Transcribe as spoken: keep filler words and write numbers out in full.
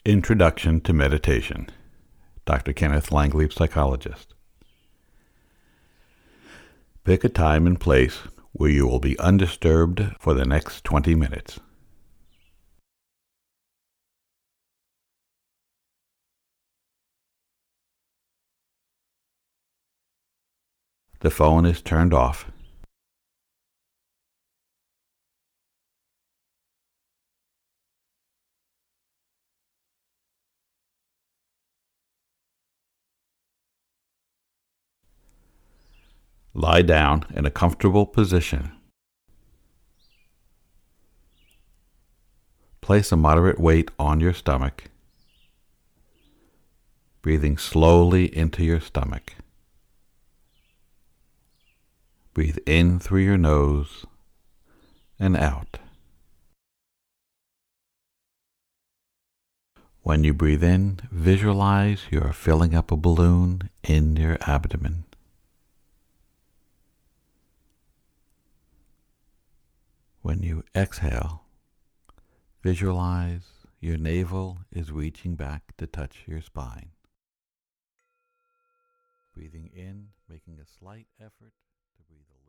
Introduction to Meditation. Doctor Kenneth Langley, psychologist. Pick a time and place where you will be undisturbed for the next twenty minutes. The phone is turned off. Lie down in a comfortable position. Place a moderate weight on your stomach, breathing slowly into your stomach. Breathe in through your nose and out. When you breathe in, visualize you are filling up a balloon in your abdomen. When you exhale, visualize your navel is reaching back to touch your spine. Breathing in, making a slight effort to breathe a little.